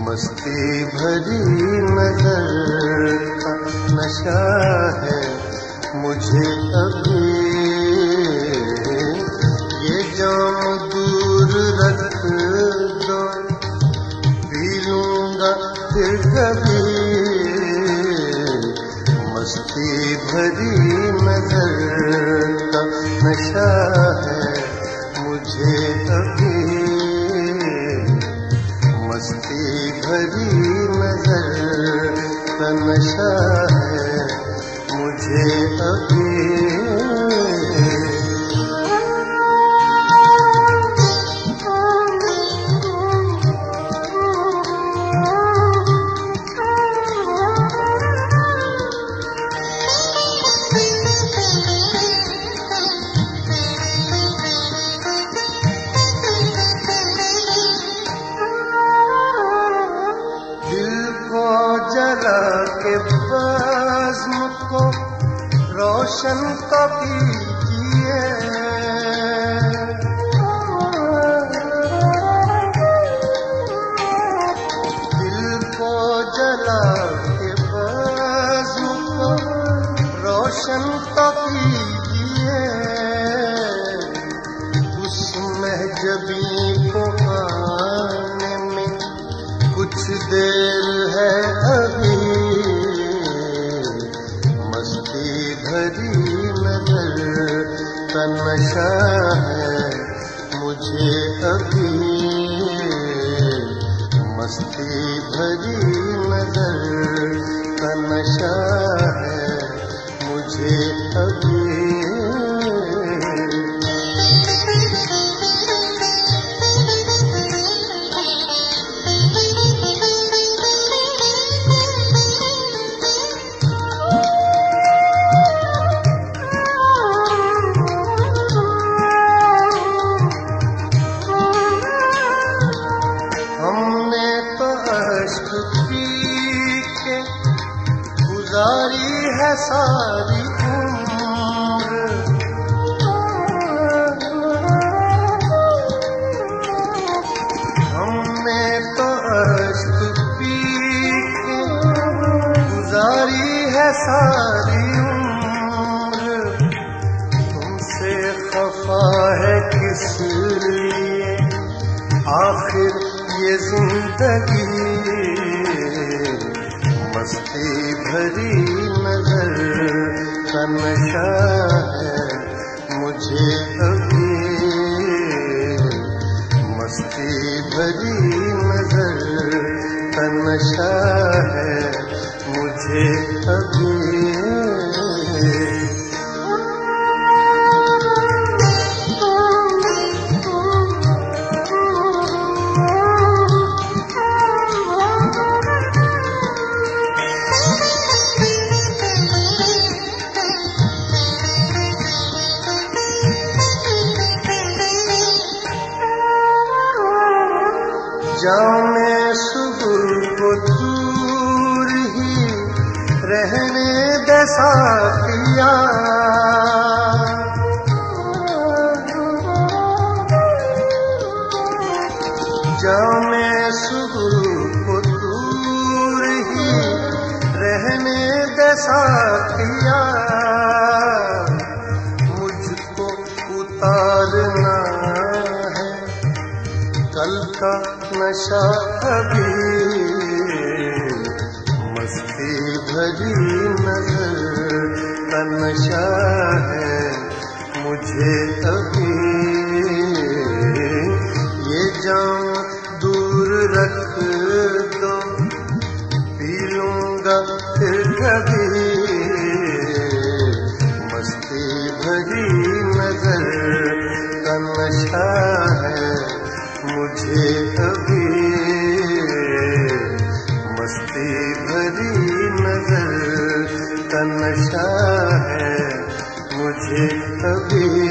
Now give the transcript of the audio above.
मस्ती भरी नजर का नशा है मुझे अभी, ये जाम दूर रख दो पी लूंगा फिर कभी। मस्ती भरी नजर का नशा है मुझे अभी, मस्ती भरी नजर का नशा है मुझे अभी। जला के बज़्म को रोशन तो कीजिए, दिल को जला के बज़्म को रोशन तो कीजिए। उस महजबी को आने में कुछ देर है अभी, मस्ती भरी नजर का नशा है मुझे अभी, मस्ती भरी नजर का नशा है मुझे अभी। गुजारी है सारी उम्र, हमने तो अश्क पी के गुजारी है सारी उम्र। तुमसे खफा है किस लिए आखिर ये जिंदगी, मस्ती भरी नजर का नशा है मुझे अभी, मस्ती भरी नजर का नशा है मुझे अभी। जाने सुबह को दूर ही रहने दे साथिया, जाने सुबह को दूर ही रहने दे साथिया। मुझको उतारना है कल का नशा अभी, मस्ती भरी नजर का नशा है मुझे अभी, ये जाम दूर रख दो पी लूंगा फिर कभी। मस्ती भरी नजर का नशा है मुझे अभी, मस्ती भरी नजर का नशा है मुझे अभी।